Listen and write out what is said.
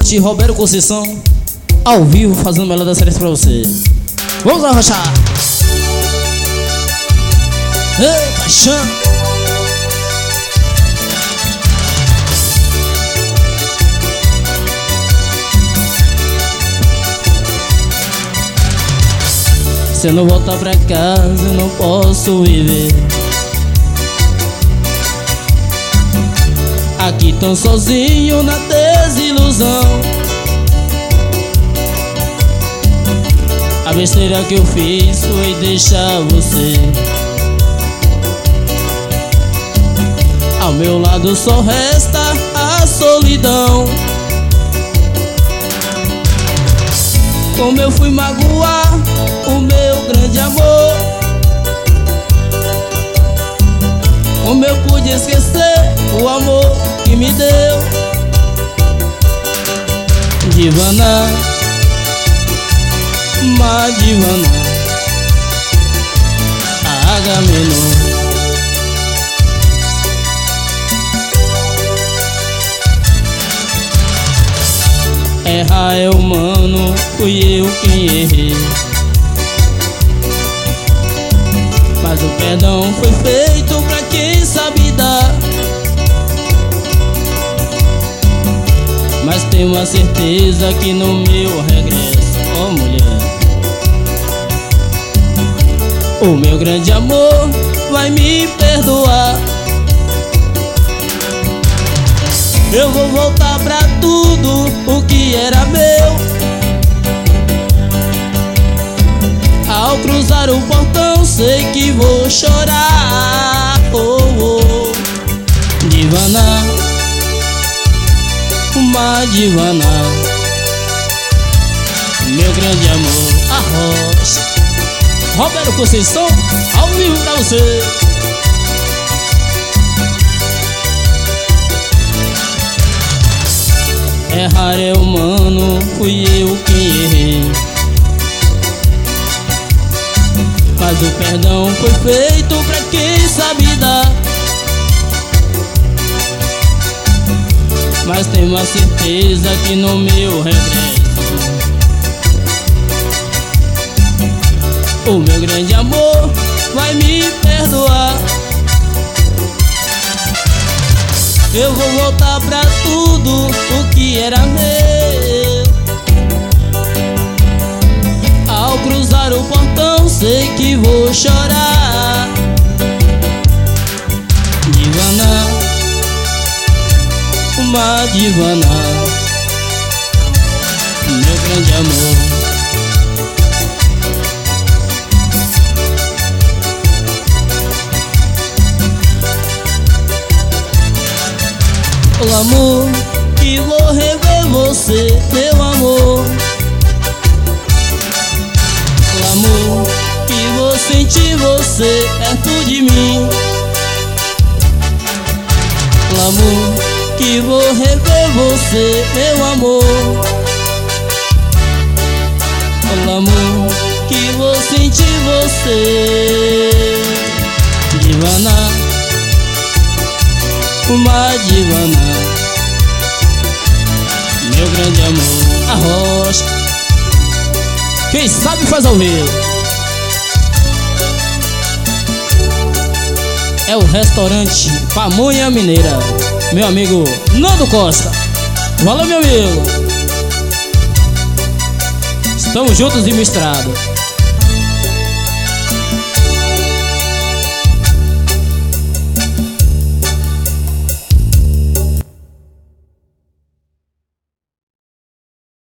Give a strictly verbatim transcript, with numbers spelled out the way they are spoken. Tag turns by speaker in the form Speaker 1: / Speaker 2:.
Speaker 1: curtir Roberto Conceição ao vivo, fazendo melhor das séries pra você. Vamos arrochar. Ei, paixão. Se eu não voltar pra casa, eu não posso viver. Aqui tão sozinho na desilusão. A besteira que eu fiz foi deixar você. Ao meu lado só resta a solidão. Como eu fui magoar o meu grande amor. Como eu pude esquecer o amor que me deu. Divana, ma divana, Agamenon. Errar é humano, fui eu quem errei. Mas o perdão foi feito pra quem sabe dar. Mas tenho uma certeza que no meu regresso, oh mulher, o meu grande amor vai me perdoar. Eu vou voltar pra tudo o que era meu. Ao cruzar o portão sei que vou chorar. Oh, oh. Divana, uma divana, meu grande amor, arrocha. Roberto Conceição, ao vivo pra você. Errar é humano, fui eu quem errei. Mas o perdão foi feito pra quem sabe dar. Mas tenho uma certeza que no meu regresso, o meu grande amor vai me perdoar. Eu vou voltar pra tudo o que era meu. Ao cruzar o portão sei que vou chorar. Divana, uma divana, meu grande amor. O amor que vou rever você, meu amor. O amor que vou sentir você perto de mim. O amor que vou rever você, meu amor. O amor que vou sentir você. Divana, uma divana, meu grande amor, arrocha. Quem sabe faz ao vivo. É o restaurante Pamonha Mineira, meu amigo Nando Costa. Valeu, meu amigo. Estamos juntos e misturados.